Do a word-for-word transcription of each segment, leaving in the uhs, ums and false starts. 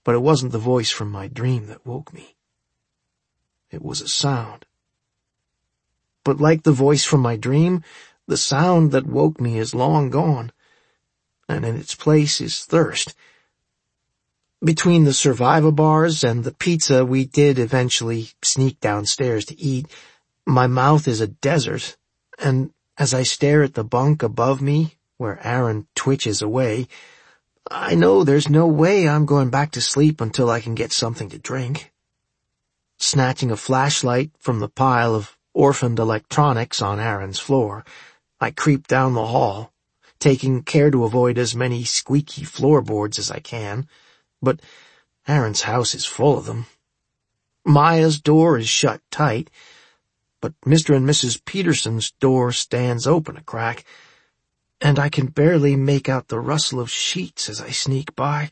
but it wasn't the voice from my dream that woke me. It was a sound. But like the voice from my dream, the sound that woke me is long gone, and in its place is thirst. Between the Survivor bars and the pizza we did eventually sneak downstairs to eat, my mouth is a desert, and as I stare at the bunk above me, where Aaron twitches away, I know there's no way I'm going back to sleep until I can get something to drink. Snatching a flashlight from the pile of orphaned electronics on Aaron's floor, I creep down the hall, taking care to avoid as many squeaky floorboards as I can, but Aaron's house is full of them. Maya's door is shut tight, but Mister and Missus Peterson's door stands open a crack, and I can barely make out the rustle of sheets as I sneak by.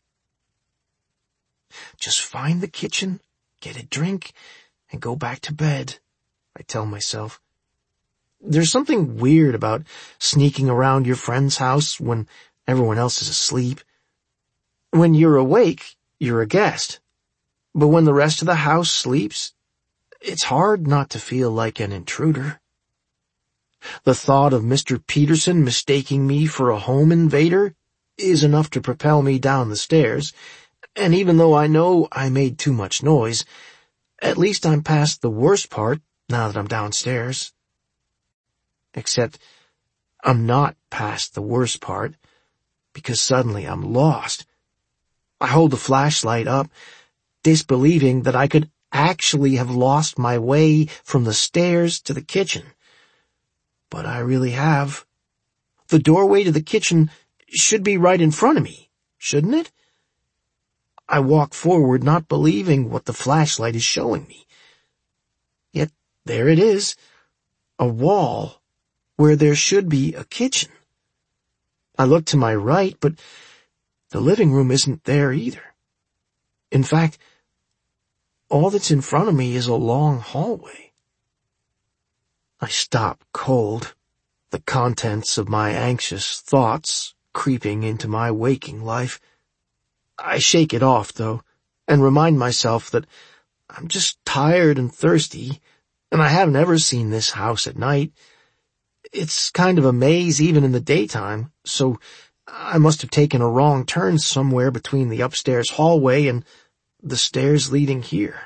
Just find the kitchen, get a drink, and go back to bed, I tell myself. There's something weird about sneaking around your friend's house when everyone else is asleep. When you're awake, you're a guest. But when the rest of the house sleeps, it's hard not to feel like an intruder. The thought of Mister Peterson mistaking me for a home invader is enough to propel me down the stairs, and even though I know I made too much noise, at least I'm past the worst part now that I'm downstairs. Except I'm not past the worst part, because suddenly I'm lost. I hold the flashlight up, disbelieving that I could actually have lost my way from the stairs to the kitchen. But I really have. The doorway to the kitchen should be right in front of me, shouldn't it? I walk forward, not believing what the flashlight is showing me. Yet there it is, a wall where there should be a kitchen. I look to my right, but the living room isn't there either. In fact, all that's in front of me is a long hallway. I stop cold, the contents of my anxious thoughts creeping into my waking life. I shake it off, though, and remind myself that I'm just tired and thirsty, and I haven't ever seen this house at night. It's kind of a maze even in the daytime, so I must have taken a wrong turn somewhere between the upstairs hallway and the stairs leading here.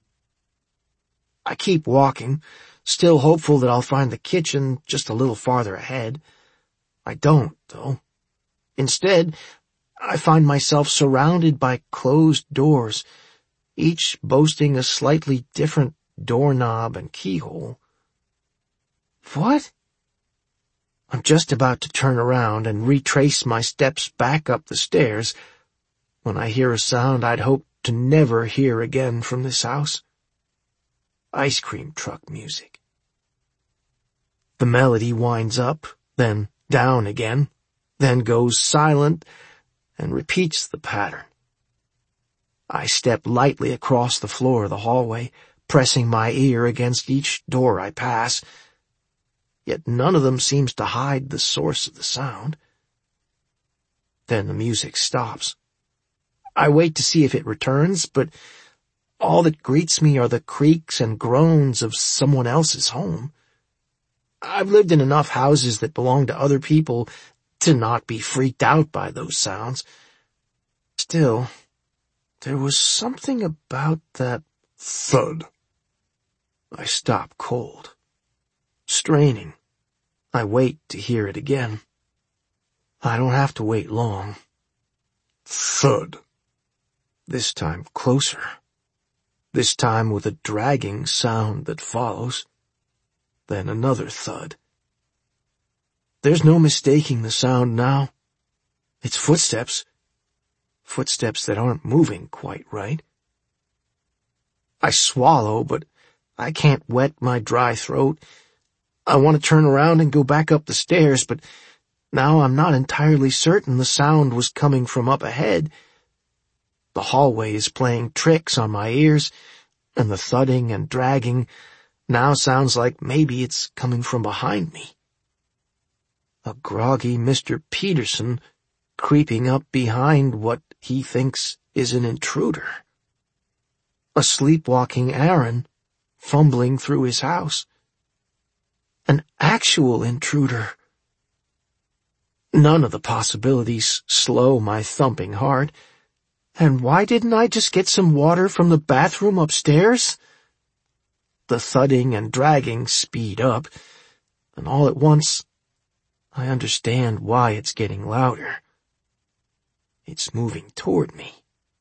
I keep walking, still hopeful that I'll find the kitchen just a little farther ahead. I don't, though. Instead, I find myself surrounded by closed doors, each boasting a slightly different doorknob and keyhole. What? I'm just about to turn around and retrace my steps back up the stairs when I hear a sound I'd hoped to never hear again from this house. Ice cream truck music. The melody winds up, then down again, then goes silent and repeats the pattern. I step lightly across the floor of the hallway, pressing my ear against each door I pass, yet none of them seems to hide the source of the sound. Then the music stops. I wait to see if it returns, but all that greets me are the creaks and groans of someone else's home. I've lived in enough houses that belong to other people to not be freaked out by those sounds. Still, there was something about that thud. I stop cold. Straining, I wait to hear it again. I don't have to wait long. Thud. This time closer. This time with a dragging sound that follows. Then another thud. There's no mistaking the sound now. It's footsteps. Footsteps that aren't moving quite right. I swallow, but I can't wet my dry throat. I want to turn around and go back up the stairs, but now I'm not entirely certain the sound was coming from up ahead. The hallway is playing tricks on my ears, and the thudding and dragging now sounds like maybe it's coming from behind me. A groggy Mister Peterson creeping up behind what he thinks is an intruder. A sleepwalking Aaron fumbling through his house. An actual intruder. None of the possibilities slow my thumping heart. And why didn't I just get some water from the bathroom upstairs? The thudding and dragging speed up, and all at once, I understand why it's getting louder. It's moving toward me.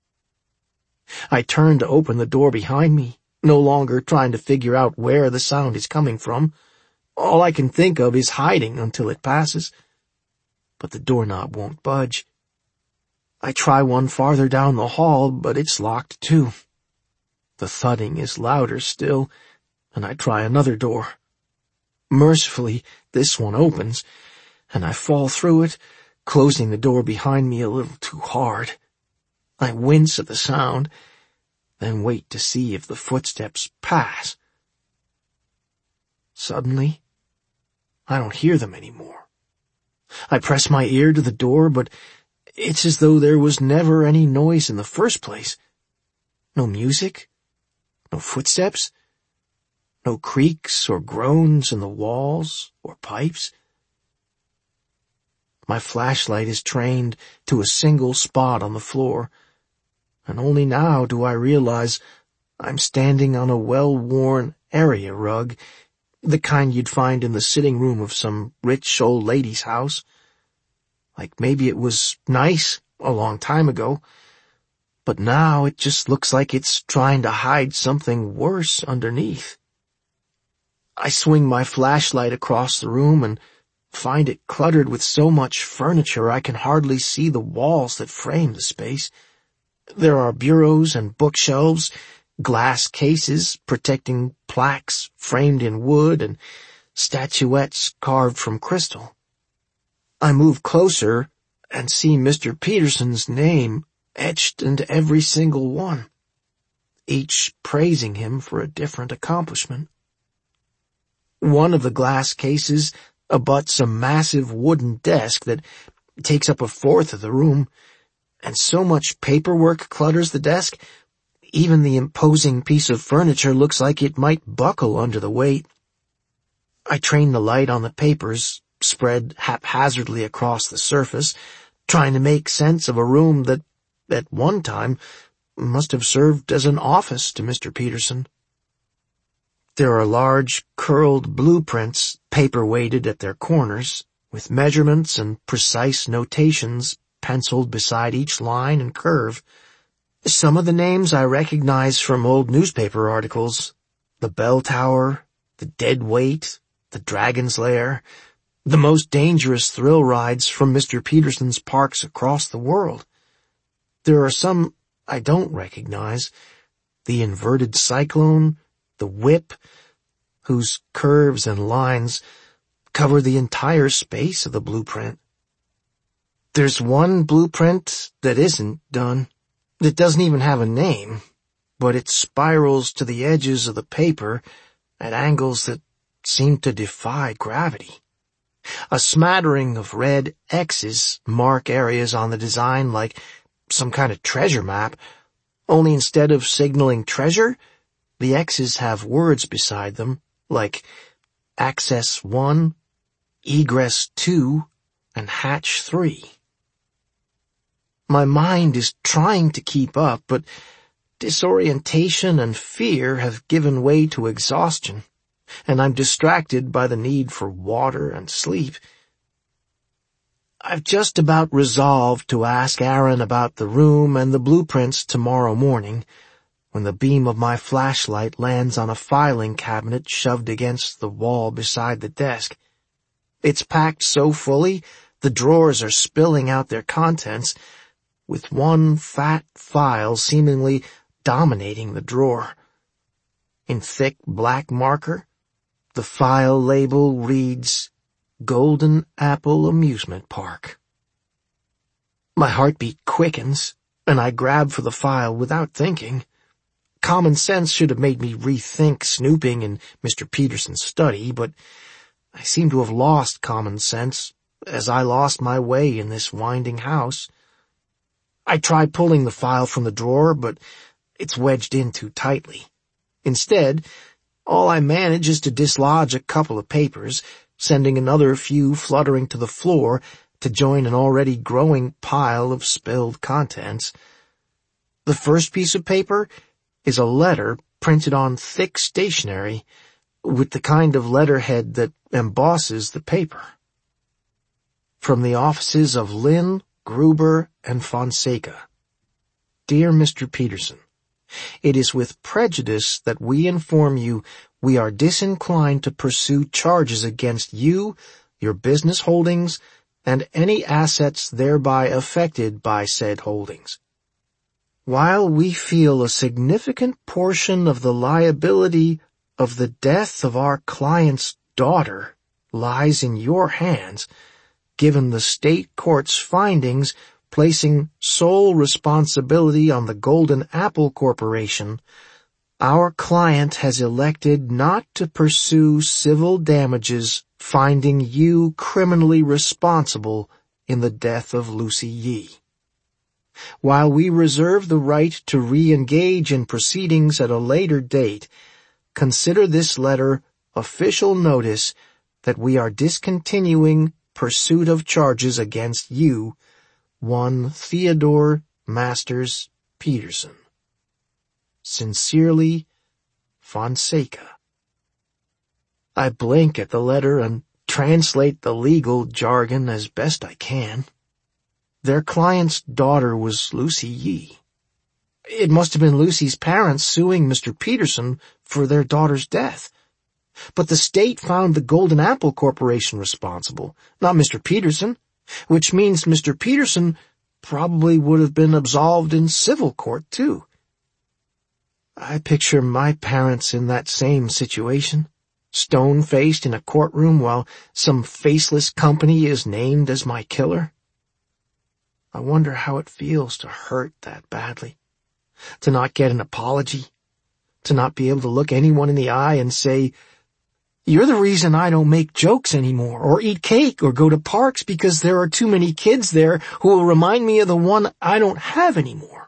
I turn to open the door behind me, no longer trying to figure out where the sound is coming from. All I can think of is hiding until it passes. But the doorknob won't budge. I try one farther down the hall, but it's locked too. The thudding is louder still, and I try another door. Mercifully, this one opens, and I fall through it, closing the door behind me a little too hard. I wince at the sound, then wait to see if the footsteps pass. Suddenly, I don't hear them anymore. I press my ear to the door, but it's as though there was never any noise in the first place. No music, no footsteps, no creaks or groans in the walls or pipes. My flashlight is trained to a single spot on the floor, and only now do I realize I'm standing on a well-worn area rug, the kind you'd find in the sitting room of some rich old lady's house. Like maybe it was nice a long time ago, but now it just looks like it's trying to hide something worse underneath. I swing my flashlight across the room and find it cluttered with so much furniture I can hardly see the walls that frame the space. There are bureaus and bookshelves, glass cases protecting plaques framed in wood, and statuettes carved from crystal. I move closer and see Mister Peterson's name etched into every single one, each praising him for a different accomplishment. One of the glass cases abuts a massive wooden desk that takes up a fourth of the room, and so much paperwork clutters the desk, even the imposing piece of furniture looks like it might buckle under the weight. I train the light on the papers, spread haphazardly across the surface, trying to make sense of a room that, at one time, must have served as an office to Mister Peterson. There are large, curled blueprints, paper-weighted at their corners, with measurements and precise notations penciled beside each line and curve. Some of the names I recognize from old newspaper articles: the Bell Tower, the Dead Weight, the Dragon's Lair, the most dangerous thrill rides from Mister Peterson's parks across the world. There are some I don't recognize: the Inverted Cyclone, the Whip, whose curves and lines cover the entire space of the blueprint. There's one blueprint that isn't done. It doesn't even have a name, but it spirals to the edges of the paper at angles that seem to defy gravity. A smattering of red X's mark areas on the design like some kind of treasure map, only instead of signaling treasure, the X's have words beside them, like Access one, Egress two, and Hatch three. My mind is trying to keep up, but disorientation and fear have given way to exhaustion, and I'm distracted by the need for water and sleep. I've just about resolved to ask Aaron about the room and the blueprints tomorrow morning, when the beam of my flashlight lands on a filing cabinet shoved against the wall beside the desk. It's packed so fully, the drawers are spilling out their contents, with one fat file seemingly dominating the drawer. In thick black marker, the file label reads, Golden Apple Amusement Park. My heartbeat quickens, and I grab for the file without thinking. Common sense should have made me rethink snooping in Mister Peterson's study, but I seem to have lost common sense as I lost my way in this winding house. I try pulling the file from the drawer, but it's wedged in too tightly. Instead, all I manage is to dislodge a couple of papers, sending another few fluttering to the floor to join an already growing pile of spilled contents. The first piece of paper is a letter printed on thick stationery with the kind of letterhead that embosses the paper. From the offices of Lynn, Gruber, and Fonseca. Dear Mister Peterson, it is with prejudice that we inform you we are disinclined to pursue charges against you, your business holdings, and any assets thereby affected by said holdings. While we feel a significant portion of the liability of the death of our client's daughter lies in your hands, given the state court's findings placing sole responsibility on the Golden Apple Corporation, our client has elected not to pursue civil damages finding you criminally responsible in the death of Lucy Yee. While we reserve the right to re-engage in proceedings at a later date, consider this letter official notice that we are discontinuing pursuit of charges against you, one Theodore Masters Peterson. Sincerely, Fonseca. I blink at the letter and translate the legal jargon as best I can. Their client's daughter was Lucy Yee. It must have been Lucy's parents suing Mister Peterson for their daughter's death. But the state found the Golden Apple Corporation responsible, not Mister Peterson, which means Mister Peterson probably would have been absolved in civil court, too. I picture my parents in that same situation, stone-faced in a courtroom while some faceless company is named as my killer. I wonder how it feels to hurt that badly, to not get an apology, to not be able to look anyone in the eye and say, "You're the reason I don't make jokes anymore, or eat cake, or go to parks because there are too many kids there who will remind me of the one I don't have anymore."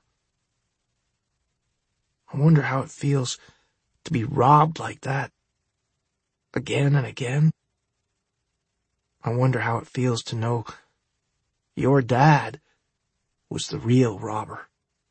I wonder how it feels to be robbed like that, again and again. I wonder how it feels to know your dad was the real robber.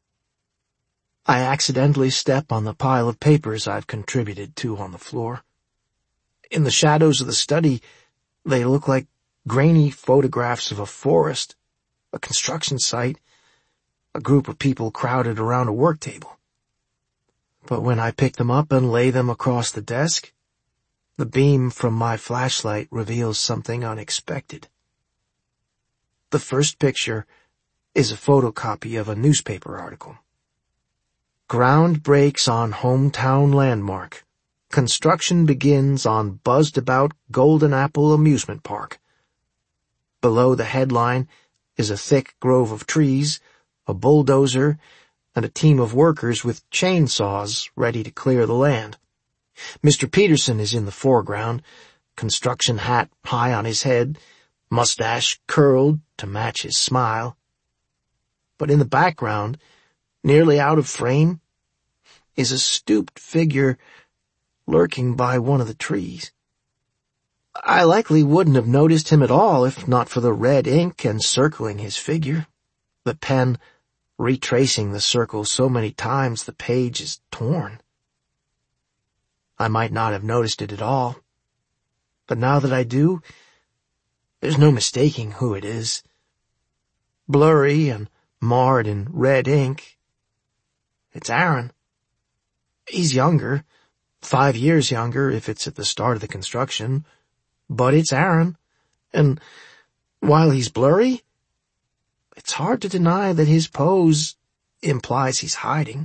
I accidentally step on the pile of papers I've contributed to on the floor. In the shadows of the study, they look like grainy photographs of a forest, a construction site, a group of people crowded around a work table. But when I pick them up and lay them across the desk, the beam from my flashlight reveals something unexpected. The first picture is a photocopy of a newspaper article. Ground breaks on hometown landmark. Construction begins on buzzed-about Golden Apple Amusement Park. Below the headline is a thick grove of trees, a bulldozer, and a team of workers with chainsaws ready to clear the land. Mister Peterson is in the foreground, construction hat high on his head, mustache curled to match his smile. But in the background, nearly out of frame, is a stooped figure lurking by one of the trees. I likely wouldn't have noticed him at all if not for the red ink encircling his figure, the pen retracing the circle so many times the page is torn. I might not have noticed it at all, but now that I do, there's no mistaking who it is. Blurry and marred in red ink, it's Aaron. He's younger, five years younger if it's at the start of the construction, but it's Aaron, and while he's blurry, it's hard to deny that his pose implies he's hiding.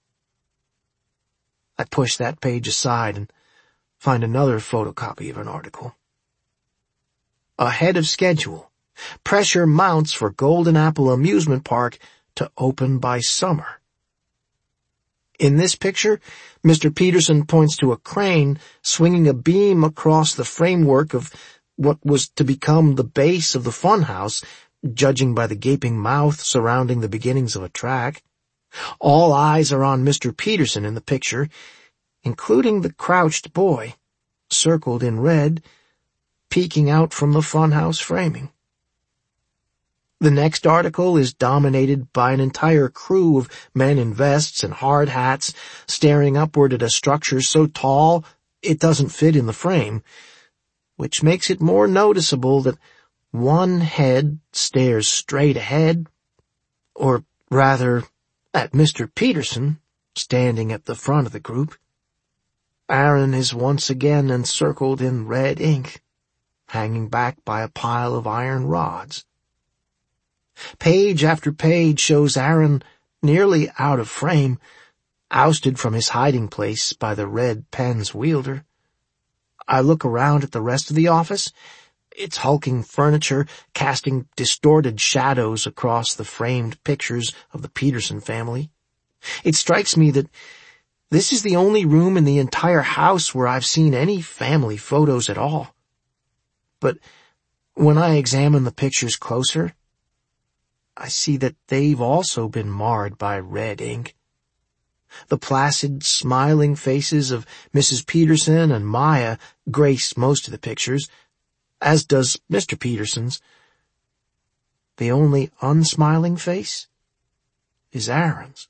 I push that page aside and find another photocopy of an article. Ahead of schedule, pressure mounts for Golden Apple Amusement Park to open by summer. In this picture, Mister Peterson points to a crane swinging a beam across the framework of what was to become the base of the funhouse judging by the gaping mouth surrounding the beginnings of a track. All eyes are on Mister Peterson in the picture, including the crouched boy, circled in red, peeking out from the funhouse framing. The next article is dominated by an entire crew of men in vests and hard hats staring upward at a structure so tall it doesn't fit in the frame, which makes it more noticeable that one head stares straight ahead, or rather at Mister Peterson, standing at the front of the group. Aaron is once again encircled in red ink, hanging back by a pile of iron rods. Page after page shows Aaron nearly out of frame, ousted from his hiding place by the red pen's wielder. I look around at the rest of the office, its hulking furniture casting distorted shadows across the framed pictures of the Peterson family. It strikes me that this is the only room in the entire house where I've seen any family photos at all. But when I examine the pictures closer, I see that they've also been marred by red ink. The placid, smiling faces of Missus Peterson and Maya grace most of the pictures, as does Mister Peterson's. The only unsmiling face is Aaron's.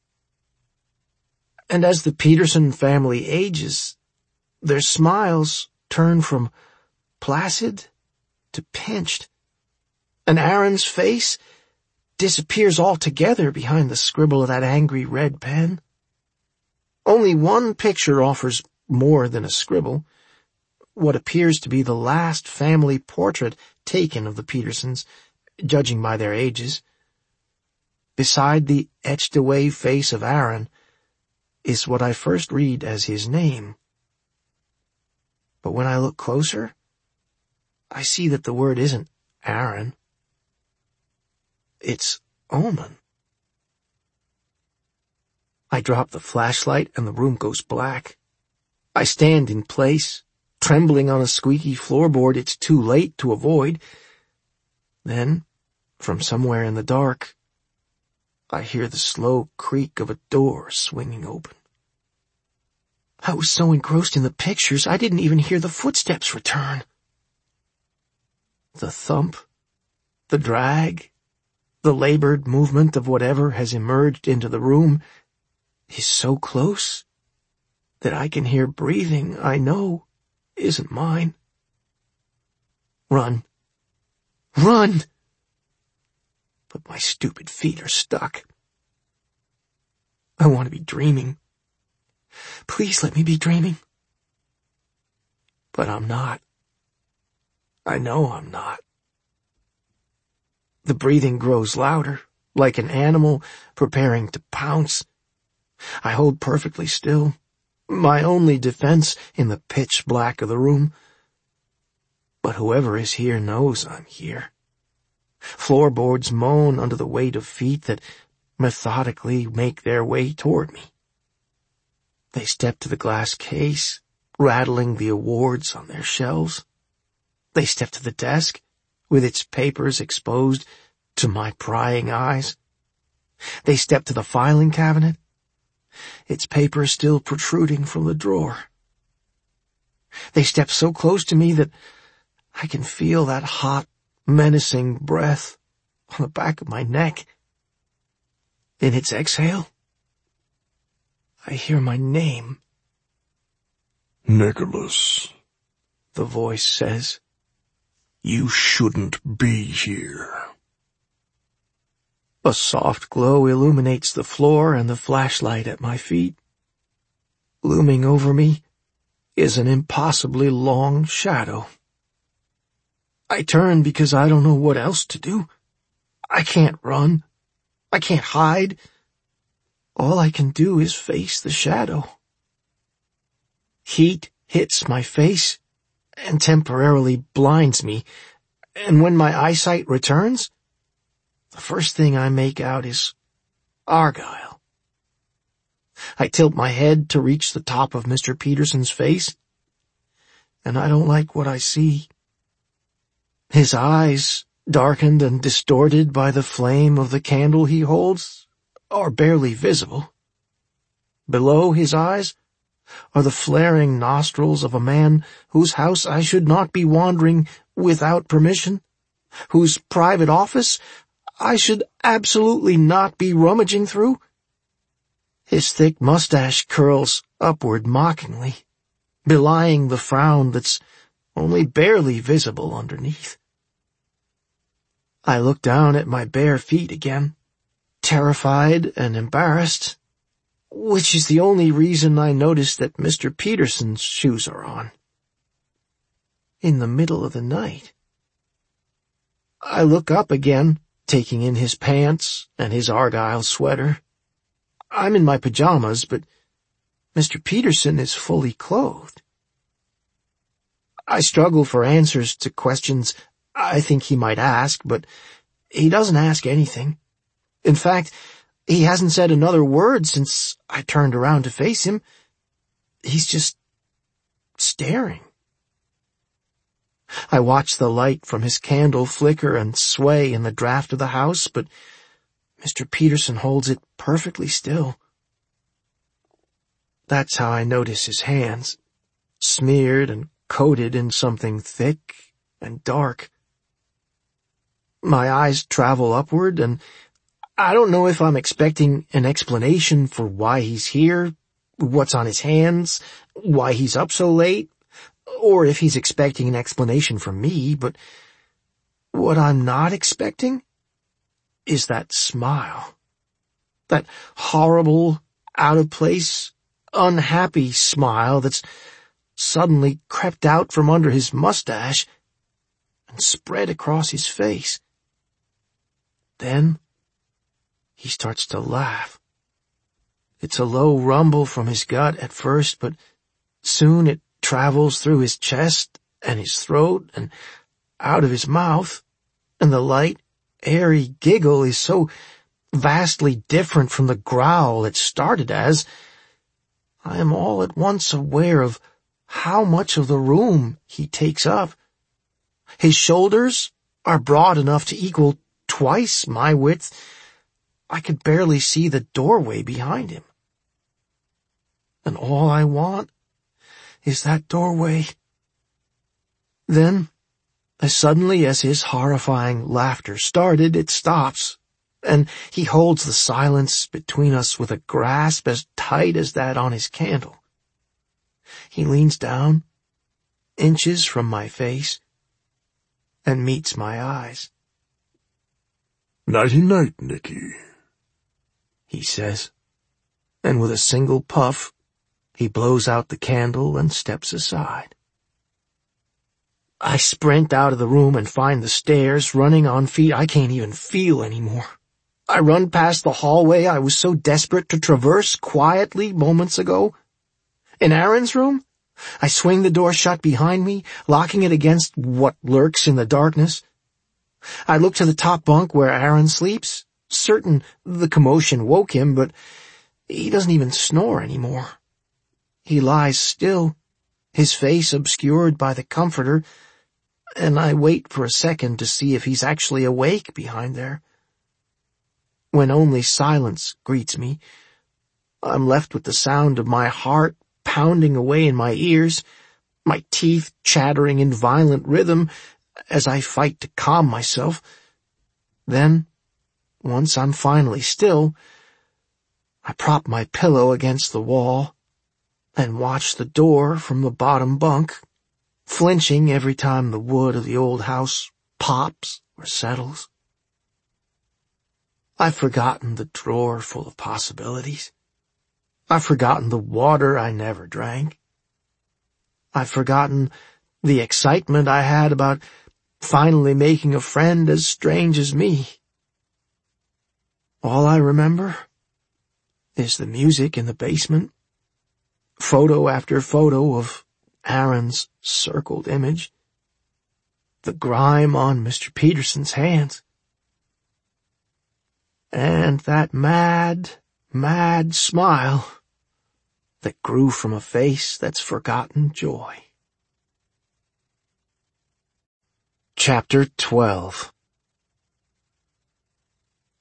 And as the Peterson family ages, their smiles turn from placid to pinched, and Aaron's face disappears altogether behind the scribble of that angry red pen. Only one picture offers more than a scribble, what appears to be the last family portrait taken of the Petersons, judging by their ages. Beside the etched-away face of Aaron is what I first read as his name. But when I look closer, I see that the word isn't Aaron. It's Omen. I drop the flashlight and the room goes black. I stand in place, trembling on a squeaky floorboard it's too late to avoid. Then, from somewhere in the dark, I hear the slow creak of a door swinging open. I was so engrossed in the pictures I didn't even hear the footsteps return. The thump, the drag, the labored movement of whatever has emerged into the room is so close that I can hear breathing I know isn't mine. Run. Run! But my stupid feet are stuck. I want to be dreaming. Please let me be dreaming. But I'm not. I know I'm not. The breathing grows louder, like an animal preparing to pounce. I hold perfectly still, my only defense in the pitch black of the room. But whoever is here knows I'm here. Floorboards moan under the weight of feet that methodically make their way toward me. They step to the glass case, rattling the awards on their shelves. They step to the desk, with its papers exposed to my prying eyes. They step to the filing cabinet, its papers still protruding from the drawer. They step so close to me that I can feel that hot, menacing breath on the back of my neck. In its exhale, I hear my name. Nicholas, the voice says. You shouldn't be here. A soft glow illuminates the floor and the flashlight at my feet. Looming over me is an impossibly long shadow. I turn because I don't know what else to do. I can't run. I can't hide. All I can do is face the shadow. Heat hits my face and temporarily blinds me, and when my eyesight returns, the first thing I make out is Argyle. I tilt my head to reach the top of Mister Peterson's face, and I don't like what I see. His eyes darkened and distorted by the flame of the candle he holds, are barely visible. Below his eyes are the flaring nostrils of a man whose house I should not be wandering without permission, whose private office I should absolutely not be rummaging through. His thick mustache curls upward mockingly, belying the frown that's only barely visible underneath. I look down at my bare feet again, terrified and embarrassed, which is the only reason I notice that Mister Peterson's shoes are on. In the middle of the night. I look up again, taking in his pants and his argyle sweater. I'm in my pajamas, but Mister Peterson is fully clothed. I struggle for answers to questions I think he might ask, but he doesn't ask anything. In fact, he hasn't said another word since I turned around to face him. He's just staring. I watch the light from his candle flicker and sway in the draft of the house, but Mister Peterson holds it perfectly still. That's how I notice his hands, smeared and coated in something thick and dark. My eyes travel upward, and I don't know if I'm expecting an explanation for why he's here, what's on his hands, why he's up so late, or if he's expecting an explanation from me, but what I'm not expecting is that smile. That horrible, out-of-place, unhappy smile that's suddenly crept out from under his mustache and spread across his face. Then he starts to laugh. It's a low rumble from his gut at first, but soon it travels through his chest and his throat and out of his mouth, and the light, airy giggle is so vastly different from the growl it started as, I am all at once aware of how much of the room he takes up. His shoulders are broad enough to equal twice my width. I could barely see the doorway behind him. And all I want is that doorway. Then, as suddenly as his horrifying laughter started, it stops, and he holds the silence between us with a grasp as tight as that on his candle. He leans down, inches from my face, and meets my eyes. "Nighty-night, Nicky," he says, and with a single puff, he blows out the candle and steps aside. I sprint out of the room and find the stairs, running on feet I can't even feel anymore. I run past the hallway I was so desperate to traverse quietly moments ago. In Aaron's room, I swing the door shut behind me, locking it against what lurks in the darkness. I look to the top bunk where Aaron sleeps, certain the commotion woke him, but he doesn't even snore anymore. He lies still, his face obscured by the comforter, and I wait for a second to see if he's actually awake behind there. When only silence greets me, I'm left with the sound of my heart pounding away in my ears, my teeth chattering in violent rhythm as I fight to calm myself. Then, once I'm finally still, I prop my pillow against the wall and watch the door from the bottom bunk, flinching every time the wood of the old house pops or settles. I've forgotten the drawer full of possibilities. I've forgotten the water I never drank. I've forgotten the excitement I had about finally making a friend as strange as me. All I remember is the music in the basement, photo after photo of Aaron's circled image, the grime on Mister Peterson's hands, and that mad, mad smile that grew from a face that's forgotten joy. Chapter twelve.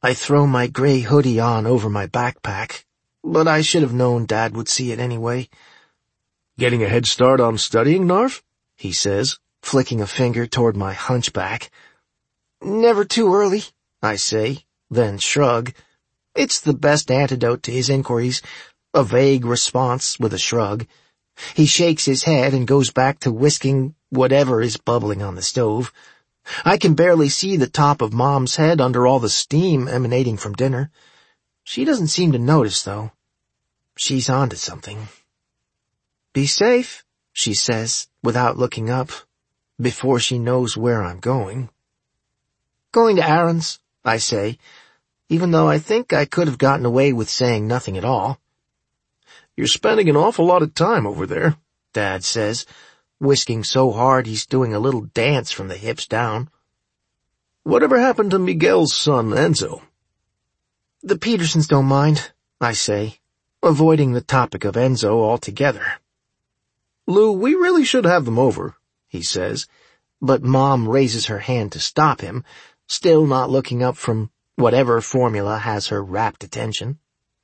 I throw my gray hoodie on over my backpack, but I should have known Dad would see it anyway. Getting a head start on studying, Narf? He says, flicking a finger toward my hunchback. Never too early, I say, then shrug. It's the best antidote to his inquiries, a vague response with a shrug. He shakes his head and goes back to whisking whatever is bubbling on the stove. I can barely see the top of Mom's head under all the steam emanating from dinner. She doesn't seem to notice, though. She's onto something. Be safe, she says, without looking up, before she knows where I'm going. Going to Aaron's, I say, even though I think I could have gotten away with saying nothing at all. You're spending an awful lot of time over there, Dad says, whisking so hard he's doing a little dance from the hips down. Whatever happened to Miguel's son, Enzo? The Petersons don't mind, I say, avoiding the topic of Enzo altogether. Lou, we really should have them over, he says, but Mom raises her hand to stop him, still not looking up from whatever formula has her rapt attention.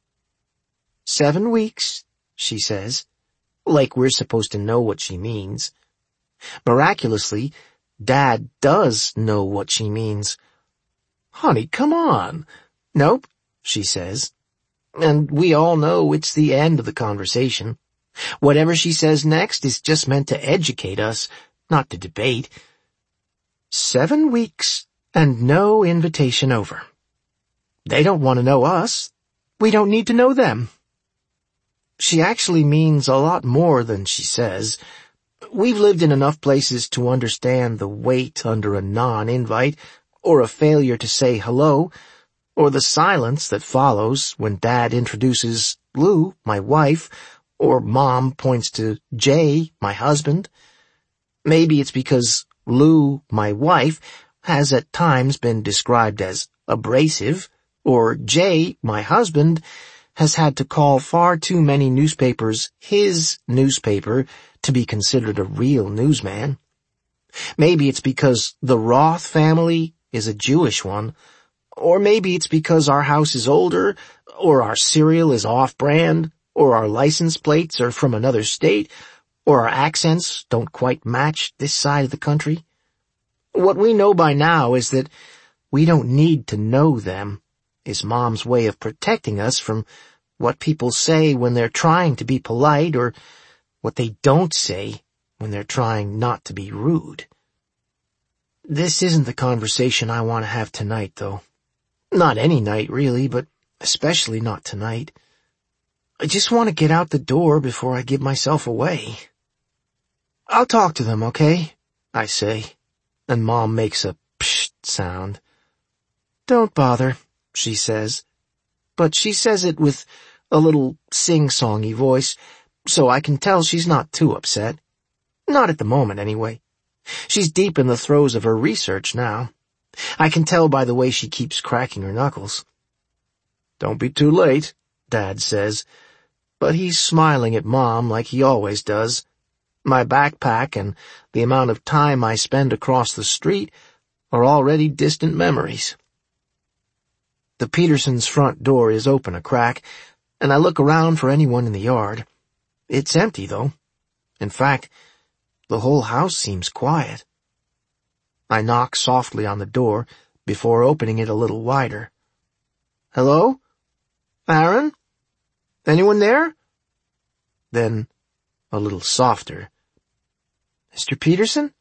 Seven weeks, she says, like we're supposed to know what she means. Miraculously, Dad does know what she means. Honey, come on. Nope, she says. And we all know it's the end of the conversation. Whatever she says next is just meant to educate us, not to debate. Seven weeks and no invitation over. They don't want to know us. We don't need to know them. She actually means a lot more than she says. We've lived in enough places to understand the weight under a non-invite, or a failure to say hello, or the silence that follows when Dad introduces Lou, my wife, or Mom points to Jay, my husband. Maybe it's because Lou, my wife, has at times been described as abrasive, or Jay, my husband, has had to call far too many newspapers his newspaper to be considered a real newsman. Maybe it's because the Roth family is a Jewish one, or maybe it's because our house is older, or our cereal is off-brand, or our license plates are from another state, or our accents don't quite match this side of the country. What we know by now is that we don't need to know them, is Mom's way of protecting us from what people say when they're trying to be polite, or what they don't say when they're trying not to be rude. This isn't the conversation I want to have tonight, though. Not any night, really, but especially not tonight. I just want to get out the door before I give myself away. I'll talk to them, okay? I say, and Mom makes a psht sound. Don't bother, she says, but she says it with a little sing-songy voice, so I can tell she's not too upset. Not at the moment, anyway. She's deep in the throes of her research now. I can tell by the way she keeps cracking her knuckles. Don't be too late, Dad says, but he's smiling at Mom like he always does. My backpack and the amount of time I spend across the street are already distant memories. The Petersons' front door is open a crack, and I look around for anyone in the yard. It's empty, though. In fact, the whole house seems quiet. I knock softly on the door before opening it a little wider. Hello? Aaron? Anyone there? Then, a little softer. Mister Peterson?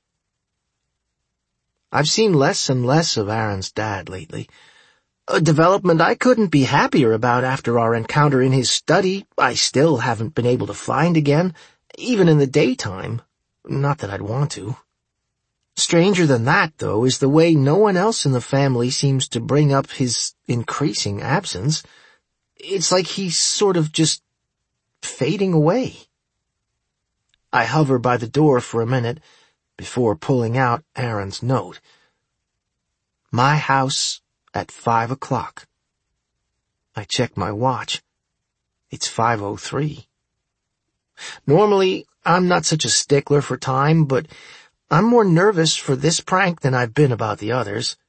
I've seen less and less of Aaron's dad lately. A development I couldn't be happier about after our encounter in his study. I still haven't been able to find again, even in the daytime. Not that I'd want to. Stranger than that, though, is the way no one else in the family seems to bring up his increasing absence. It's like he's sort of just fading away. I hover by the door for a minute before pulling out Aaron's note. My house at five o'clock. I check my watch. It's five oh three. Normally, I'm not such a stickler for time, but I'm more nervous for this prank than I've been about the others.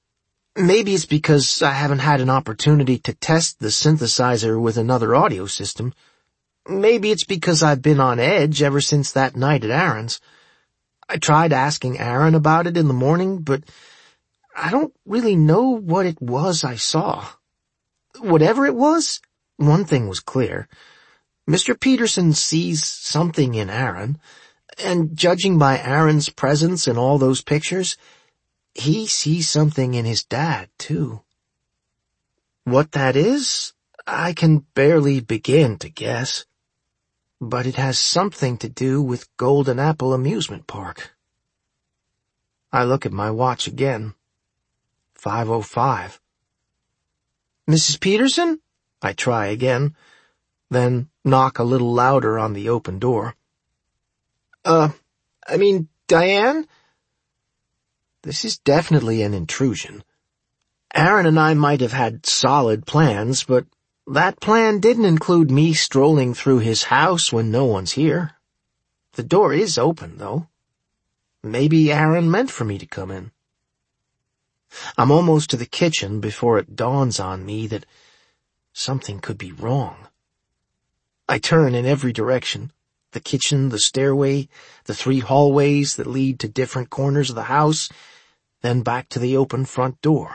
Maybe it's because I haven't had an opportunity to test the synthesizer with another audio system. Maybe it's because I've been on edge ever since that night at Aaron's. I tried asking Aaron about it in the morning, but I don't really know what it was I saw. Whatever it was, one thing was clear. Mister Peterson sees something in Aaron, and judging by Aaron's presence in all those pictures, he sees something in his dad, too. What that is, I can barely begin to guess. But it has something to do with Golden Apple Amusement Park. I look at my watch again. five oh five. Missus Peterson? I try again, then knock a little louder on the open door. Uh, I mean, Diane? This is definitely an intrusion. Aaron and I might have had solid plans, but that plan didn't include me strolling through his house when no one's here. The door is open, though. Maybe Aaron meant for me to come in. I'm almost to the kitchen before it dawns on me that something could be wrong. I turn in every direction. The kitchen, the stairway, the three hallways that lead to different corners of the house, then back to the open front door.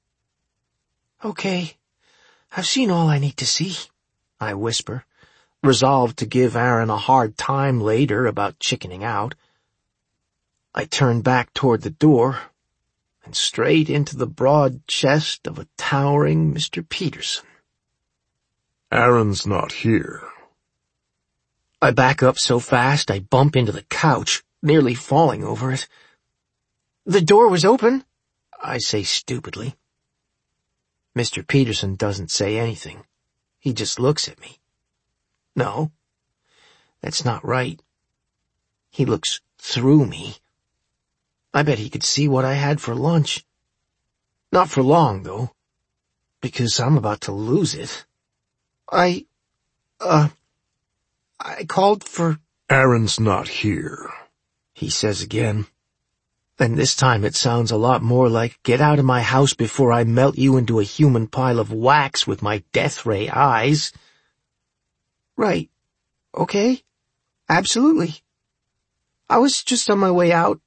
Okay, I've seen all I need to see, I whisper, resolved to give Aaron a hard time later about chickening out. I turn back toward the door and straight into the broad chest of a towering Mister Peterson. Aaron's not here. I back up so fast I bump into the couch, nearly falling over it. The door was open, I say stupidly. Mister Peterson doesn't say anything. He just looks at me. No, that's not right. He looks through me. I bet he could see what I had for lunch. Not for long, though, because I'm about to lose it. I, uh, I called for... Aaron's not here, he says again. And this time it sounds a lot more like, get out of my house before I melt you into a human pile of wax with my death ray eyes. Right. Okay. Absolutely. I was just on my way out.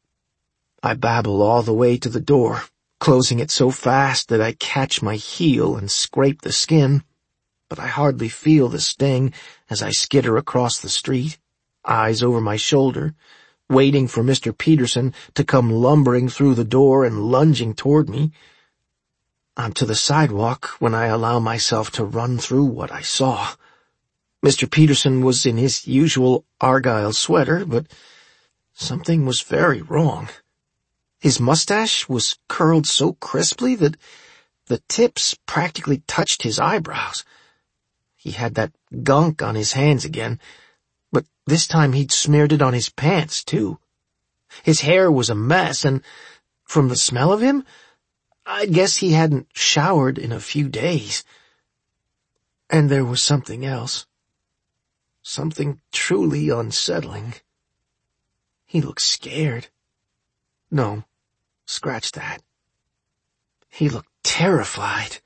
I babble all the way to the door, closing it so fast that I catch my heel and scrape the skin, but I hardly feel the sting as I skitter across the street, eyes over my shoulder, waiting for Mister Peterson to come lumbering through the door and lunging toward me. I'm to the sidewalk when I allow myself to run through what I saw. Mister Peterson was in his usual Argyle sweater, but something was very wrong. His mustache was curled so crisply that the tips practically touched his eyebrows. He had that gunk on his hands again, but this time he'd smeared it on his pants, too. His hair was a mess, and from the smell of him, I guess he hadn't showered in a few days. And there was something else. Something truly unsettling. He looked scared. No, scratch that. He looked terrified.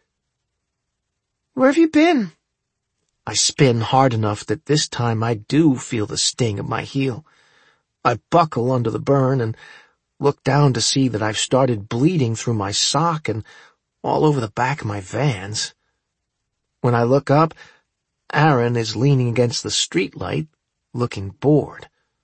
Where have you been? I spin hard enough that this time I do feel the sting of my heel. I buckle under the burn and look down to see that I've started bleeding through my sock and all over the back of my Vans. When I look up, Aaron is leaning against the streetlight, looking bored.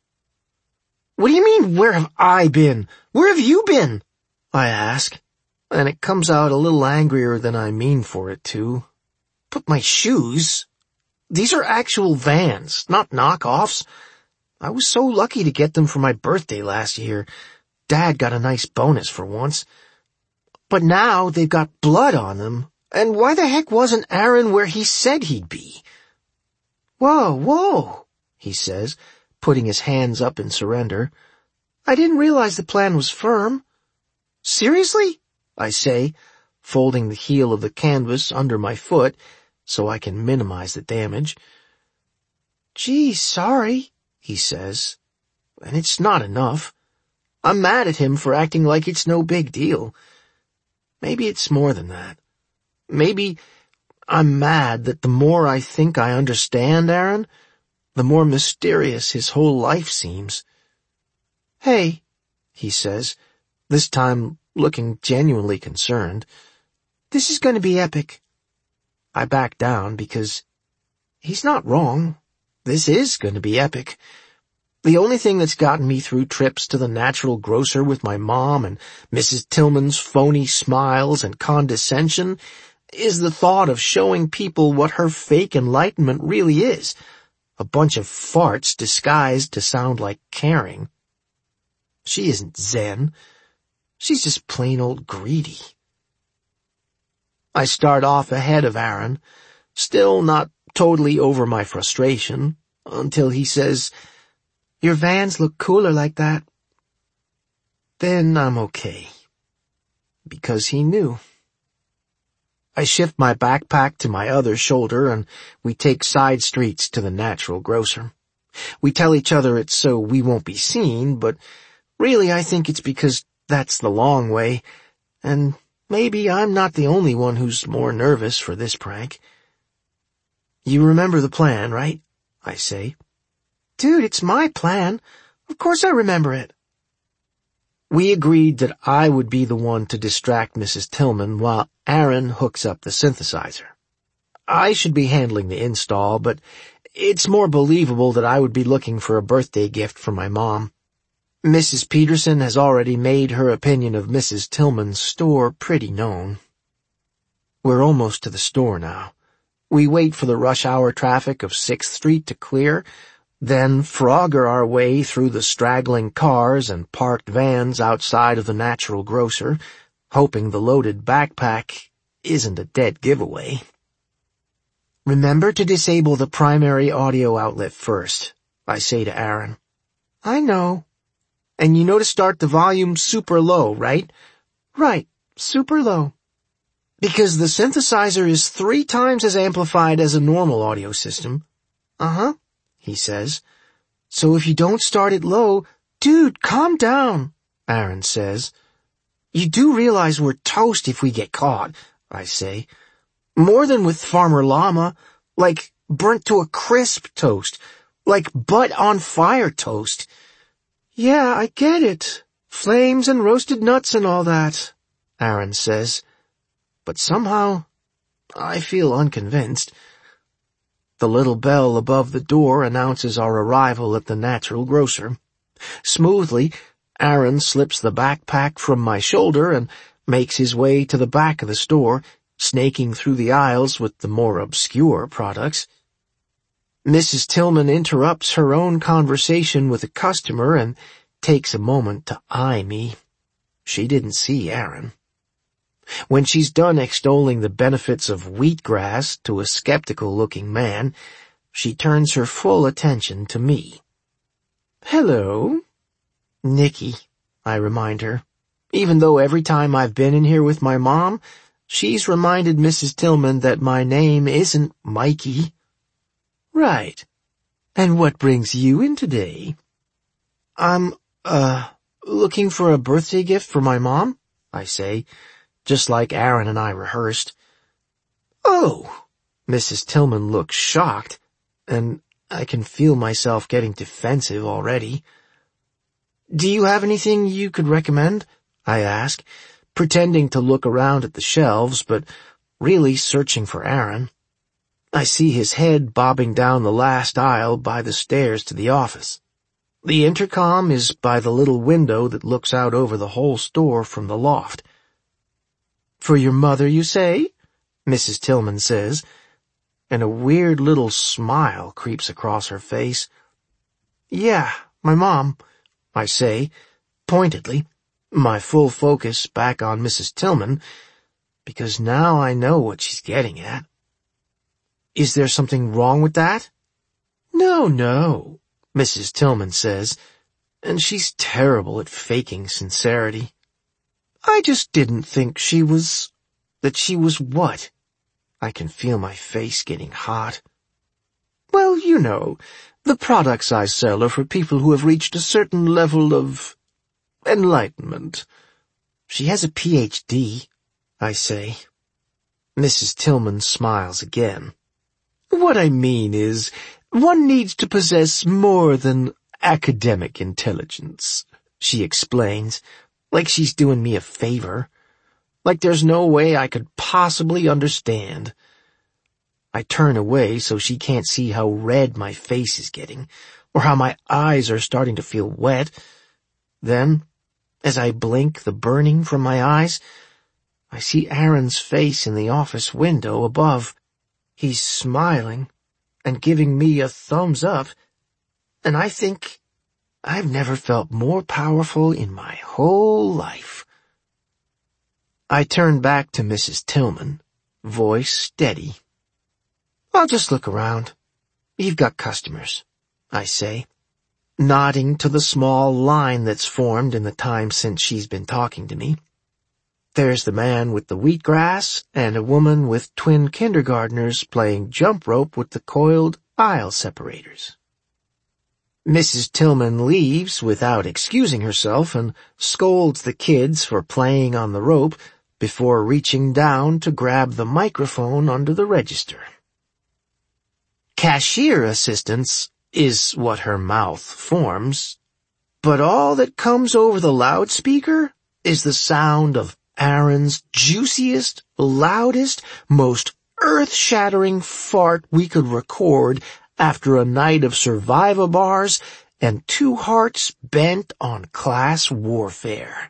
What do you mean, where have I been? Where have you been? I ask, and it comes out a little angrier than I mean for it to. But my shoes... These are actual Vans, not knockoffs. I was so lucky to get them for my birthday last year. Dad got a nice bonus for once. But now they've got blood on them. And why the heck wasn't Aaron where he said he'd be? Whoa, whoa, he says, putting his hands up in surrender. I didn't realize the plan was firm. Seriously? I say, folding the heel of the canvas under my foot so I can minimize the damage. Gee, sorry, he says. And it's not enough. I'm mad at him for acting like it's no big deal. maybe it's more than that. Maybe I'm mad that the more I think I understand Aaron, the more mysterious his whole life seems. "Hey," he says, this time looking genuinely concerned, "this is going to be epic." I back down because he's not wrong. This is going to be epic. The only thing that's gotten me through trips to the natural grocer with my mom and Missus Tillman's phony smiles and condescension is the thought of showing people what her fake enlightenment really is. A bunch of farts disguised to sound like caring. She isn't Zen. She's just plain old greedy. I start off ahead of Aaron, still not totally over my frustration, until he says, "Your Vans look cooler like that." Then I'm okay. Because he knew. I shift my backpack to my other shoulder and we take side streets to the natural grocer. We tell each other it's so we won't be seen, but really I think it's because that's the long way, and maybe I'm not the only one who's more nervous for this prank. "You remember the plan, right?" I say. "Dude, it's my plan. Of course I remember it." We agreed that I would be the one to distract Missus Tillman while Aaron hooks up the synthesizer. I should be handling the install, but it's more believable that I would be looking for a birthday gift for my mom. Missus Peterson has already made her opinion of Missus Tillman's store pretty known. We're almost to the store now. We wait for the rush hour traffic of sixth street to clear, then frogger our way through the straggling cars and parked vans outside of the natural grocer, hoping the loaded backpack isn't a dead giveaway. "Remember to disable the primary audio outlet first," I say to Aaron. "I know." "And you know to start the volume super low, right?" "Right, super low." "Because the synthesizer is three times as amplified as a normal audio system." "Uh-huh," he says. "So if you don't start it low—" "Dude, calm down," Aaron says. "You do realize we're toast if we get caught," I say. "More than with Farmer Llama, like burnt to a crisp toast, like butt-on-fire toast." "Yeah, I get it. Flames and roasted nuts and all that," Aaron says. But somehow, I feel unconvinced. The little bell above the door announces our arrival at the natural grocer. Smoothly, Aaron slips the backpack from my shoulder and makes his way to the back of the store, snaking through the aisles with the more obscure products. Missus Tillman interrupts her own conversation with a customer and takes a moment to eye me. She didn't see Aaron. When she's done extolling the benefits of wheatgrass to a skeptical-looking man, she turns her full attention to me. "Hello." "Nikki," I remind her, even though every time I've been in here with my mom, she's reminded Missus Tillman that my name isn't Mikey. "Right. And what brings you in today?" "I'm, uh, looking for a birthday gift for my mom," I say, just like Aaron and I rehearsed. "Oh!" Missus Tillman looks shocked, and I can feel myself getting defensive already. "Do you have anything you could recommend?" I ask, pretending to look around at the shelves, but really searching for Aaron. I see his head bobbing down the last aisle by the stairs to the office. The intercom is by the little window that looks out over the whole store from the loft. "For your mother, you say?" Missus Tillman says, and a weird little smile creeps across her face. "Yeah, my mom," I say, pointedly, my full focus back on Missus Tillman, because now I know what she's getting at. "Is there something wrong with that?" "No, no," Missus Tillman says, and she's terrible at faking sincerity. "I just didn't think she was... that she was what?" I can feel my face getting hot. "Well, you know, the products I sell are for people who have reached a certain level of... enlightenment." "She has a P H D, I say. Missus Tillman smiles again. What I mean is, one needs to possess more than academic intelligence, she explains, like she's doing me a favor. Like there's no way I could possibly understand. I turn away so she can't see how red my face is getting, or how my eyes are starting to feel wet. Then, as I blink the burning from my eyes, I see Aaron's face in the office window above. He's smiling and giving me a thumbs up, and I think I've never felt more powerful in my whole life. I turn back to Missus Tillman, voice steady. I'll just look around. You've got customers, I say, nodding to the small line that's formed in the time since she's been talking to me. There's the man with the wheatgrass and a woman with twin kindergartners playing jump rope with the coiled aisle separators. Missus Tillman leaves without excusing herself and scolds the kids for playing on the rope before reaching down to grab the microphone under the register. Cashier assistance is what her mouth forms, but all that comes over the loudspeaker is the sound of Aaron's juiciest, loudest, most earth-shattering fart we could record after a night of survival bars and two hearts bent on class warfare.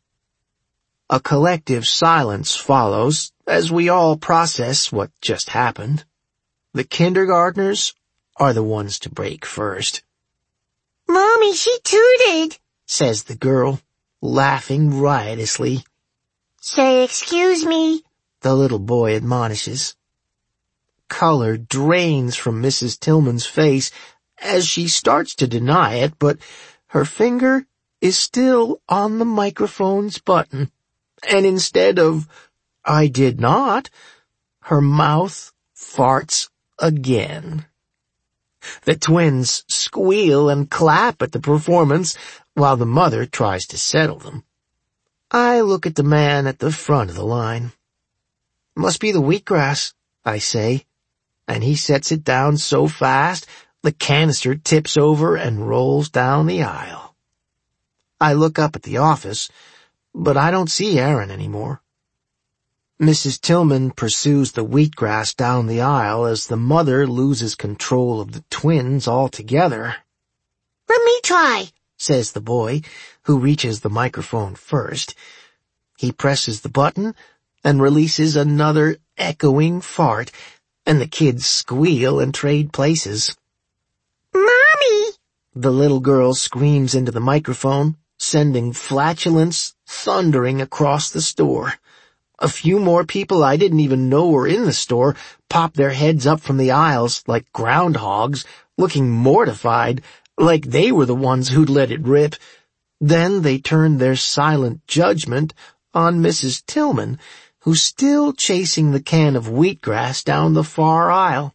A collective silence follows as we all process what just happened. The kindergartners are the ones to break first. "Mommy, she tooted," says the girl, laughing riotously. "Say excuse me," the little boy admonishes. Color drains from Missus Tillman's face as she starts to deny it, but her finger is still on the microphone's button, and instead of "I did not," her mouth farts again. The twins squeal and clap at the performance while the mother tries to settle them. I look at the man at the front of the line. "Must be the wheatgrass," I say, and he sets it down so fast the canister tips over and rolls down the aisle. I look up at the office, but I don't see Aaron anymore. Missus Tillman pursues the wheatgrass down the aisle as the mother loses control of the twins altogether. "Let me try," says the boy, who reaches the microphone first. He presses the button and releases another echoing fart, and the kids squeal and trade places. "Mommy!" the little girl screams into the microphone, sending flatulence thundering across the store. A few more people I didn't even know were in the store pop their heads up from the aisles like groundhogs, looking mortified, like they were the ones who'd let it rip. Then they turned their silent judgment on Missus Tillman, who's still chasing the can of wheatgrass down the far aisle.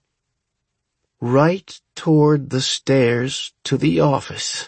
Right toward the stairs to the office.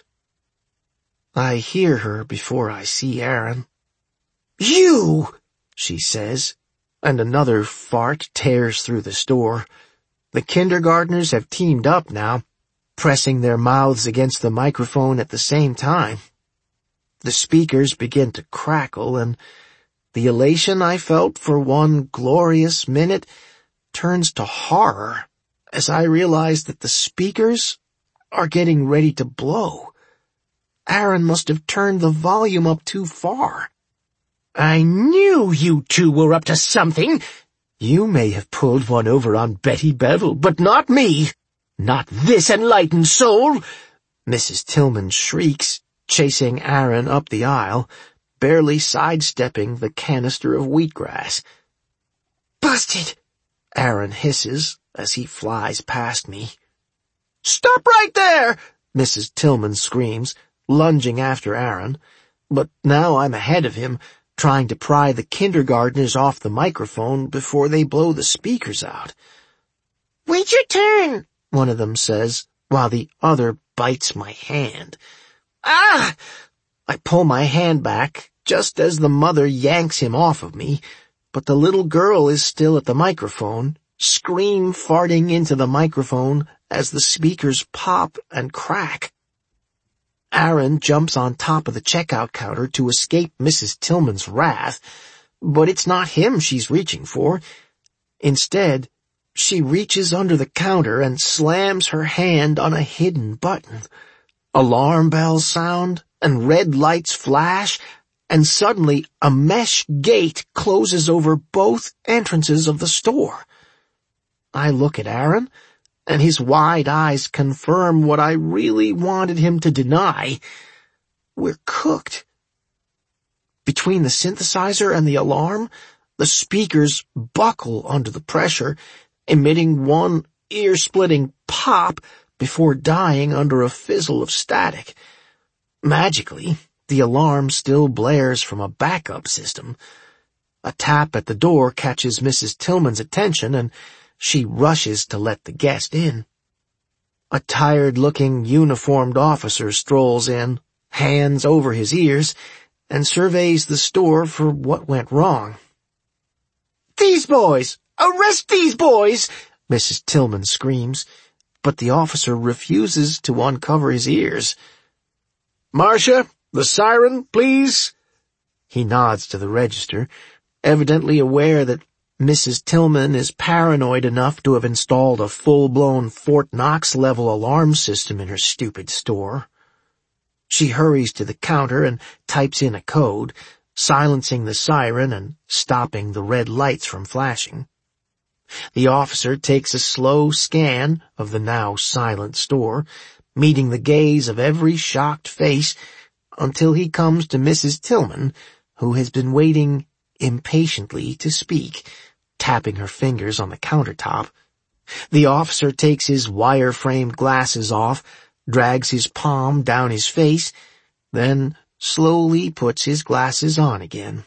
I hear her before I see Aaron. "You!" she says, and another fart tears through the store. The kindergartners have teamed up now, pressing their mouths against the microphone at the same time. The speakers begin to crackle, and the elation I felt for one glorious minute turns to horror as I realize that the speakers are getting ready to blow. Aaron must have turned the volume up too far. "I knew you two were up to something. You may have pulled one over on Betty Bevel, but not me. Not this enlightened soul," Missus Tillman shrieks, chasing Aaron up the aisle, barely sidestepping the canister of wheatgrass. "Busted!" Aaron hisses as he flies past me. "Stop right there!" Missus Tillman screams, lunging after Aaron, but now I'm ahead of him, trying to pry the kindergartners off the microphone before they blow the speakers out. "Wait your turn," one of them says, while the other bites my hand. "Ah!" I pull my hand back just as the mother yanks him off of me, but the little girl is still at the microphone, scream farting into the microphone as the speakers pop and crack. Aaron jumps on top of the checkout counter to escape Missus Tillman's wrath, but it's not him she's reaching for. Instead, she reaches under the counter and slams her hand on a hidden button. Alarm bells sound, and red lights flash, and suddenly a mesh gate closes over both entrances of the store. I look at Aaron, and his wide eyes confirm what I really wanted him to deny. We're cooked. Between the synthesizer and the alarm, the speakers buckle under the pressure, emitting one ear-splitting pop before dying under a fizzle of static. Magically, the alarm still blares from a backup system. A tap at the door catches Missus Tillman's attention, and she rushes to let the guest in. A tired-looking, uniformed officer strolls in, hands over his ears, and surveys the store for what went wrong. "These boys! Arrest these boys!" Missus Tillman screams, but the officer refuses to uncover his ears. "Marcia, the siren, please." He nods to the register, evidently aware that Missus Tillman is paranoid enough to have installed a full-blown Fort Knox-level alarm system in her stupid store. She hurries to the counter and types in a code, silencing the siren and stopping the red lights from flashing. The officer takes a slow scan of the now silent store, meeting the gaze of every shocked face until he comes to Missus Tillman, who has been waiting impatiently to speak, tapping her fingers on the countertop. The officer takes his wire-framed glasses off, drags his palm down his face, then slowly puts his glasses on again.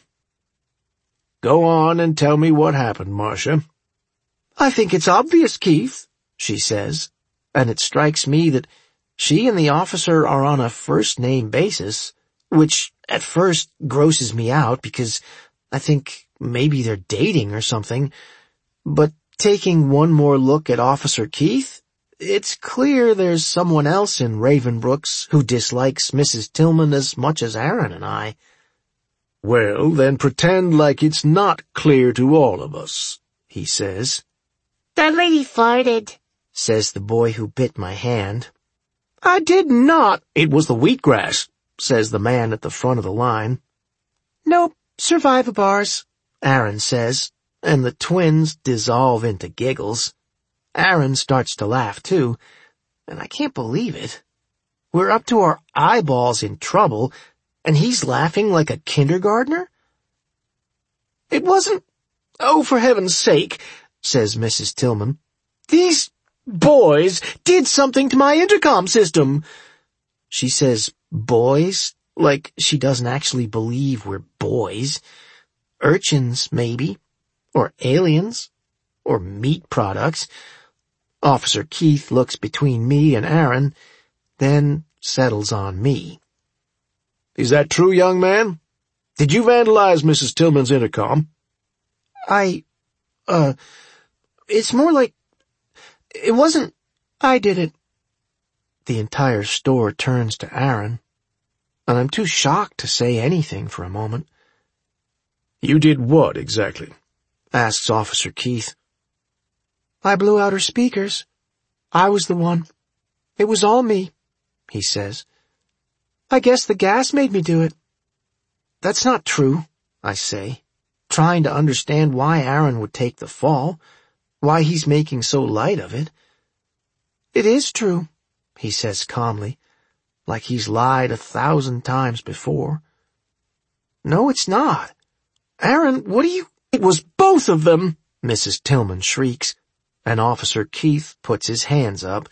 "Go on and tell me what happened, Marcia." "I think it's obvious, Keith," she says, and it strikes me that she and the officer are on a first-name basis, which at first grosses me out because I think maybe they're dating or something. But taking one more look at Officer Keith, it's clear there's someone else in Ravenbrooks who dislikes Missus Tillman as much as Aaron and I. "Well, then pretend like it's not clear to all of us," he says. "That lady farted," says the boy who bit my hand. "I did not. It was the wheatgrass," says the man at the front of the line. "Nope, Survivor-Bars," Aaron says, and the twins dissolve into giggles. Aaron starts to laugh too, and I can't believe it. We're up to our eyeballs in trouble, and he's laughing like a kindergartner? "It wasn't... Oh, for heaven's sake," says Missus Tillman. "These boys did something to my intercom system." She says boys, like she doesn't actually believe we're boys. Urchins, maybe. Or aliens. Or meat products. Officer Keith looks between me and Aaron, then settles on me. "Is that true, young man? Did you vandalize Missus Tillman's intercom?" I, uh, it's more like, it wasn't, I did it. The entire store turns to Aaron, and I'm too shocked to say anything for a moment. "You did what, exactly?" asks Officer Keith. "I blew out her speakers. I was the one. It was all me," he says. "I guess the gas made me do it." "That's not true," I say, trying to understand why Aaron would take the fall, why he's making so light of it. "It is true," he says calmly, like he's lied a thousand times before. "No, it's not. Aaron, what do you—" "It was both of them," Missus Tillman shrieks, and Officer Keith puts his hands up.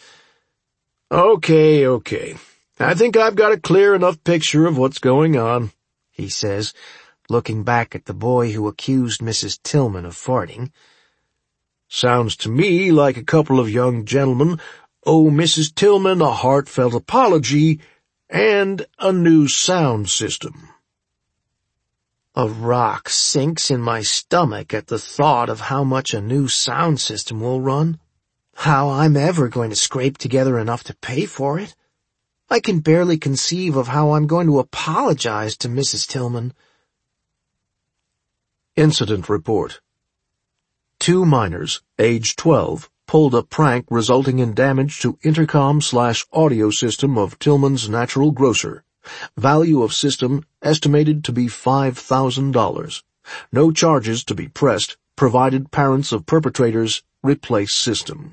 "Okay, okay. I think I've got a clear enough picture of what's going on," he says, looking back at the boy who accused Missus Tillman of farting. "Sounds to me like a couple of young gentlemen owe Missus Tillman a heartfelt apology and a new sound system." A rock sinks in my stomach at the thought of how much a new sound system will run, how I'm ever going to scrape together enough to pay for it. I can barely conceive of how I'm going to apologize to Missus Tillman. Incident report. Two minors, age twelve, pulled a prank resulting in damage to intercom slash audio system of Tillman's Natural Grocer. Value of system estimated to be five thousand dollars. No charges to be pressed, provided parents of perpetrators replace system.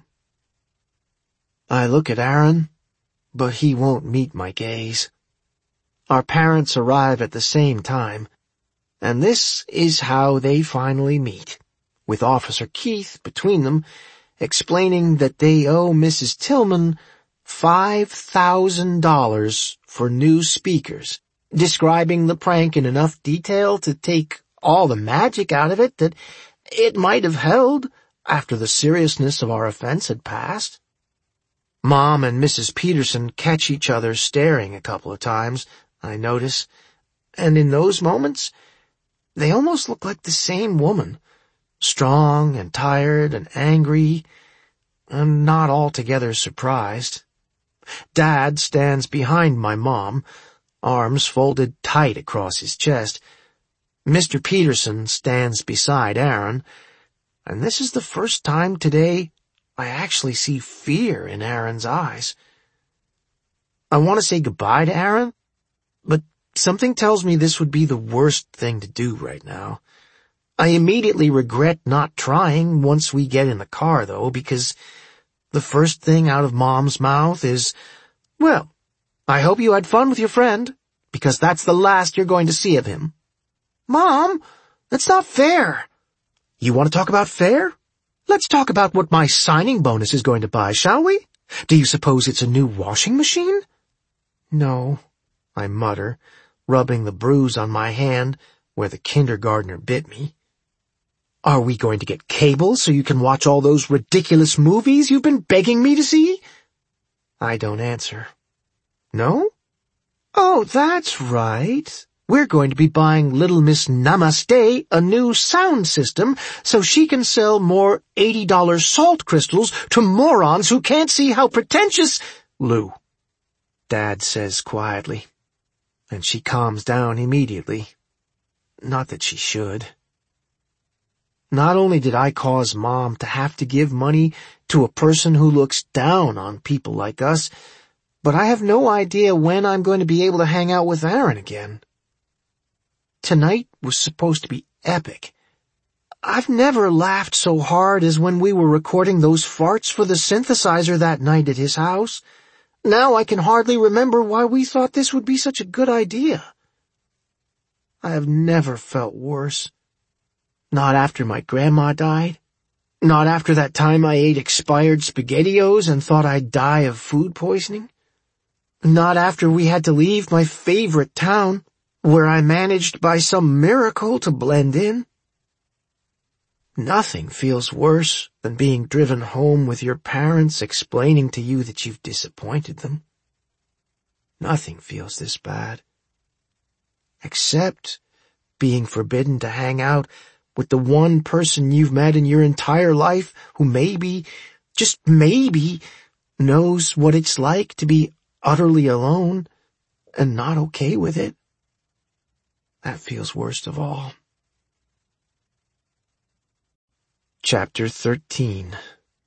I look at Aaron, but he won't meet my gaze. Our parents arrive at the same time, and this is how they finally meet, with Officer Keith between them, explaining that they owe Missus Tillman five thousand dollars for new speakers, describing the prank in enough detail to take all the magic out of it that it might have held after the seriousness of our offense had passed. Mom and Missus Peterson catch each other staring a couple of times, I notice, and in those moments, they almost look like the same woman, strong and tired and angry, and not altogether surprised. Dad stands behind my mom, arms folded tight across his chest. Mister Peterson stands beside Aaron, and this is the first time today I actually see fear in Aaron's eyes. I want to say goodbye to Aaron, but something tells me this would be the worst thing to do right now. I immediately regret not trying once we get in the car, though, because the first thing out of Mom's mouth is, "Well, I hope you had fun with your friend, because that's the last you're going to see of him." "Mom, that's not fair." "You want to talk about fair? Let's talk about what my signing bonus is going to buy, shall we? Do you suppose it's a new washing machine?" "No," I mutter, rubbing the bruise on my hand where the kindergartner bit me. "Are we going to get cable so you can watch all those ridiculous movies you've been begging me to see?" I don't answer. "No? Oh, that's right. We're going to be buying Little Miss Namaste a new sound system so she can sell more eighty dollar salt crystals to morons who can't see how pretentious—" "Lou," Dad says quietly, and she calms down immediately. Not that she should. Not only did I cause Mom to have to give money to a person who looks down on people like us, but I have no idea when I'm going to be able to hang out with Aaron again. Tonight was supposed to be epic. I've never laughed so hard as when we were recording those farts for the synthesizer that night at his house. Now I can hardly remember why we thought this would be such a good idea. I have never felt worse. Not after my grandma died. Not after that time I ate expired SpaghettiOs and thought I'd die of food poisoning. Not after we had to leave my favorite town, where I managed by some miracle to blend in. Nothing feels worse than being driven home with your parents explaining to you that you've disappointed them. Nothing feels this bad. Except being forbidden to hang out with the one person you've met in your entire life who maybe, just maybe, knows what it's like to be utterly alone and not okay with it. That feels worst of all. Chapter thirteen.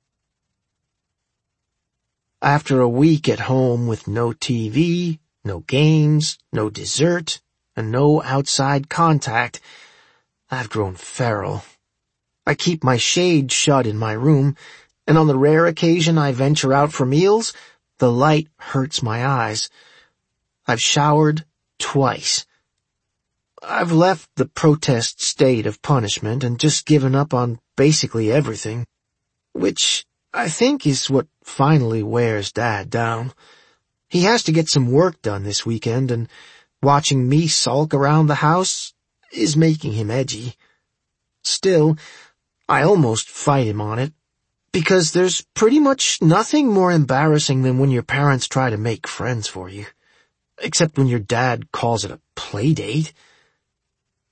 After a week at home with no T V, no games, no dessert, and no outside contact, I've grown feral. I keep my shade shut in my room, and on the rare occasion I venture out for meals, the light hurts my eyes. I've showered twice. I've left the protest state of punishment and just given up on basically everything, which I think is what finally wears Dad down. He has to get some work done this weekend, and watching me sulk around the house is making him edgy. Still, I almost fight him on it, because there's pretty much nothing more embarrassing than when your parents try to make friends for you, except when your dad calls it a play date.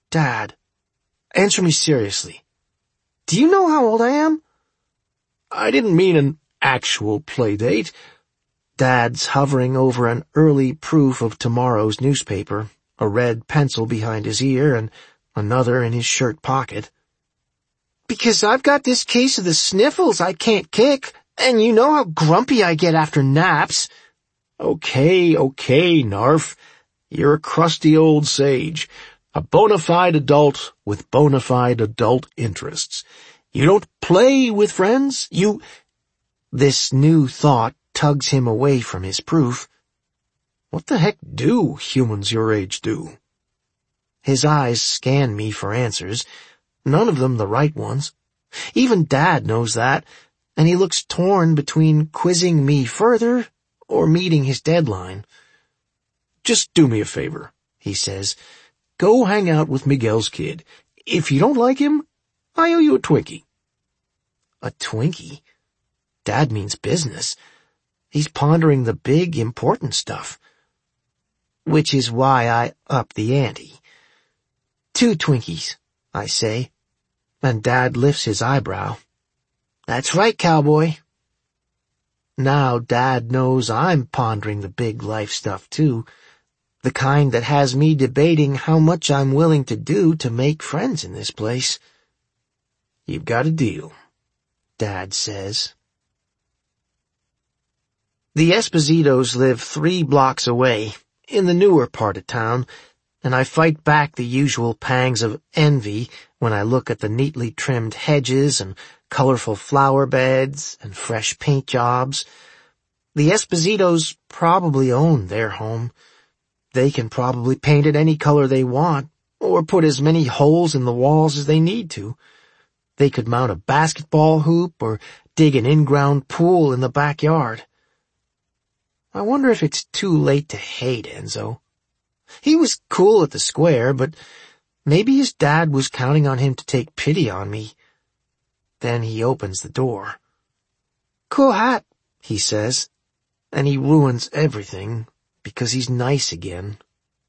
Dad, answer me seriously. Do you know how old I am? I didn't mean an actual play date. Dad's hovering over an early proof of tomorrow's newspaper, a red pencil behind his ear and another in his shirt pocket. Because I've got this case of the sniffles I can't kick, and you know how grumpy I get after naps. Okay, okay, Narf. You're a crusty old sage, a bona fide adult with bona fide adult interests. You don't play with friends, you... This new thought tugs him away from his proof. What the heck do humans your age do? His eyes scan me for answers, none of them the right ones. Even Dad knows that, and he looks torn between quizzing me further or meeting his deadline. Just do me a favor, he says. Go hang out with Miguel's kid. If you don't like him, I owe you a Twinkie. A Twinkie? Dad means business. He's pondering the big, important stuff. Which is why I up the ante. Two Twinkies, I say, and Dad lifts his eyebrow. That's right, cowboy. Now Dad knows I'm pondering the big life stuff too, the kind that has me debating how much I'm willing to do to make friends in this place. You've got a deal, Dad says. The Espositos live three blocks away, in the newer part of town, and I fight back the usual pangs of envy when I look at the neatly trimmed hedges and colorful flower beds and fresh paint jobs. The Espositos probably own their home. They can probably paint it any color they want, or put as many holes in the walls as they need to. They could mount a basketball hoop or dig an in-ground pool in the backyard. I wonder if it's too late to hate Enzo. He was cool at the square, but maybe his dad was counting on him to take pity on me. Then he opens the door. Cool hat, he says, and he ruins everything because he's nice again.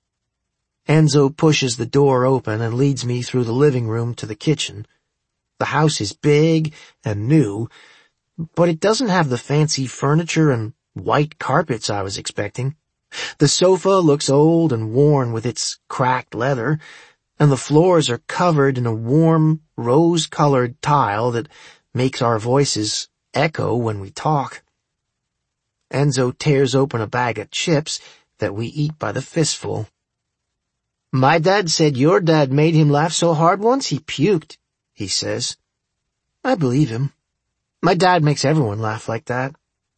Enzo pushes the door open and leads me through the living room to the kitchen. The house is big and new, but it doesn't have the fancy furniture and white carpets I was expecting. The sofa looks old and worn with its cracked leather, and the floors are covered in a warm, rose-colored tile that makes our voices echo when we talk. Enzo tears open a bag of chips that we eat by the fistful. My dad said your dad made him laugh so hard once he puked, he says. I believe him. My dad makes everyone laugh like that.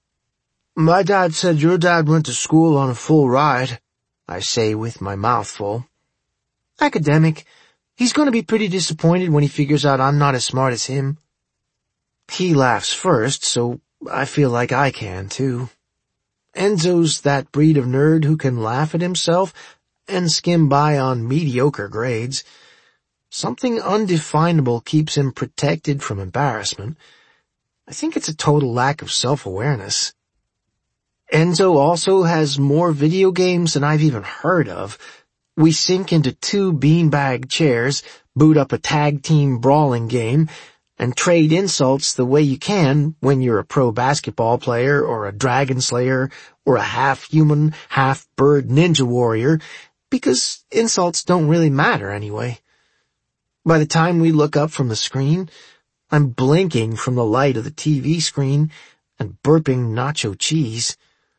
My dad said your dad went to school on a full ride, I say with my mouth full. Academic. He's going to be pretty disappointed when he figures out I'm not as smart as him. He laughs first, so I feel like I can, too. Enzo's that breed of nerd who can laugh at himself and skim by on mediocre grades. Something undefinable keeps him protected from embarrassment. I think it's a total lack of self-awareness. Enzo also has more video games than I've even heard of. We sink into two beanbag chairs, boot up a tag team brawling game, and trade insults the way you can when you're a pro basketball player or a dragon slayer or a half-human, half-bird ninja warrior, because insults don't really matter anyway. By the time we look up from the screen, I'm blinking from the light of the T V screen and burping nacho cheese.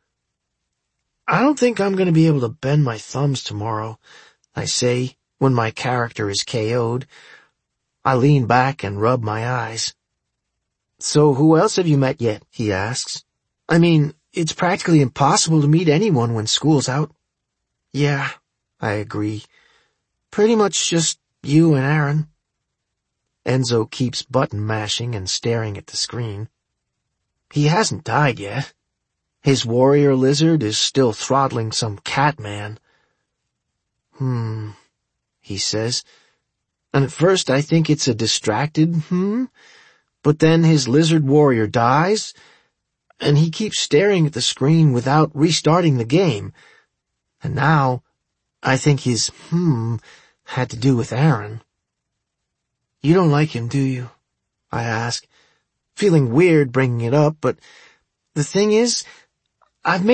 I don't think I'm going to be able to bend my thumbs tomorrow, I say when my character is K O'd. I lean back and rub my eyes. So who else have you met yet? He asks. I mean, it's practically impossible to meet anyone when school's out. Yeah, I agree. Pretty much just you and Aaron. Enzo keeps button mashing and staring at the screen. He hasn't died yet. His warrior lizard is still throttling some cat man. Hmm, he says. And at first I think it's a distracted hmm, but then his lizard warrior dies, and he keeps staring at the screen without restarting the game. And now I think his hmm had to do with Aaron. You don't like him, do you? I ask, feeling weird bringing it up, but the thing is, I've made